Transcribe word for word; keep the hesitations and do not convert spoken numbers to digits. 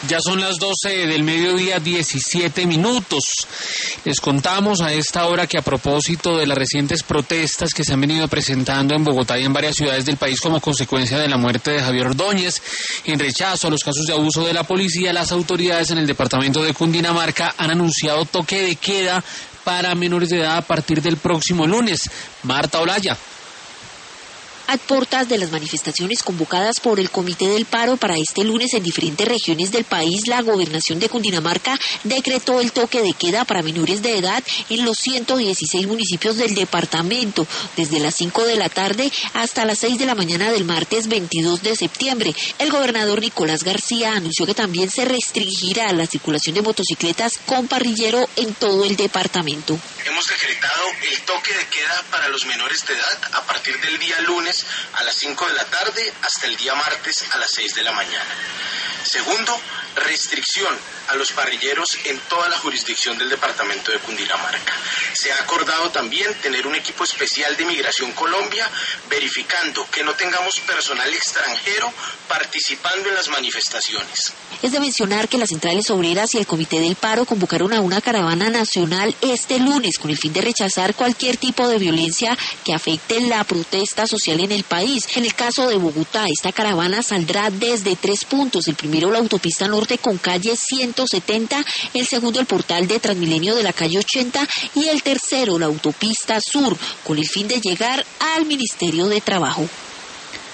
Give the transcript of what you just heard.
Ya son las doce del mediodía, diecisiete minutos. Les contamos a esta hora que a propósito de las recientes protestas que se han venido presentando en Bogotá y en varias ciudades del país como consecuencia de la muerte de Javier Ordóñez, en rechazo a los casos de abuso de la policía, las autoridades en el departamento de Cundinamarca han anunciado toque de queda para menores de edad a partir del próximo lunes. Marta Olaya. A puertas de las manifestaciones convocadas por el Comité del Paro para este lunes en diferentes regiones del país, la Gobernación de Cundinamarca decretó el toque de queda para menores de edad en los ciento dieciséis municipios del departamento, desde las cinco de la tarde hasta las seis de la mañana del martes veintidós de septiembre. El gobernador Nicolás García anunció que también se restringirá la circulación de motocicletas con parrillero en todo el departamento. Hemos decretado el toque de queda para los menores de edad a partir del día lunes a las cinco de la tarde hasta el día martes a las seis de la mañana. Segundo, restricción a los parrilleros en toda la jurisdicción del departamento de Cundinamarca. Se ha acordado también tener un equipo especial de Migración Colombia verificando que no tengamos personal extranjero participando en las manifestaciones. Es de mencionar que las centrales obreras y el Comité del Paro convocaron a una caravana nacional este lunes con el fin de rechazar cualquier tipo de violencia que afecte la protesta social en el país. En el caso de Bogotá, esta caravana saldrá desde tres puntos. El primero, la autopista norte con calle ciento setenta, el segundo, el portal de Transmilenio de la calle ochenta y el tercero, la autopista sur, con el fin de llegar al Ministerio de Trabajo.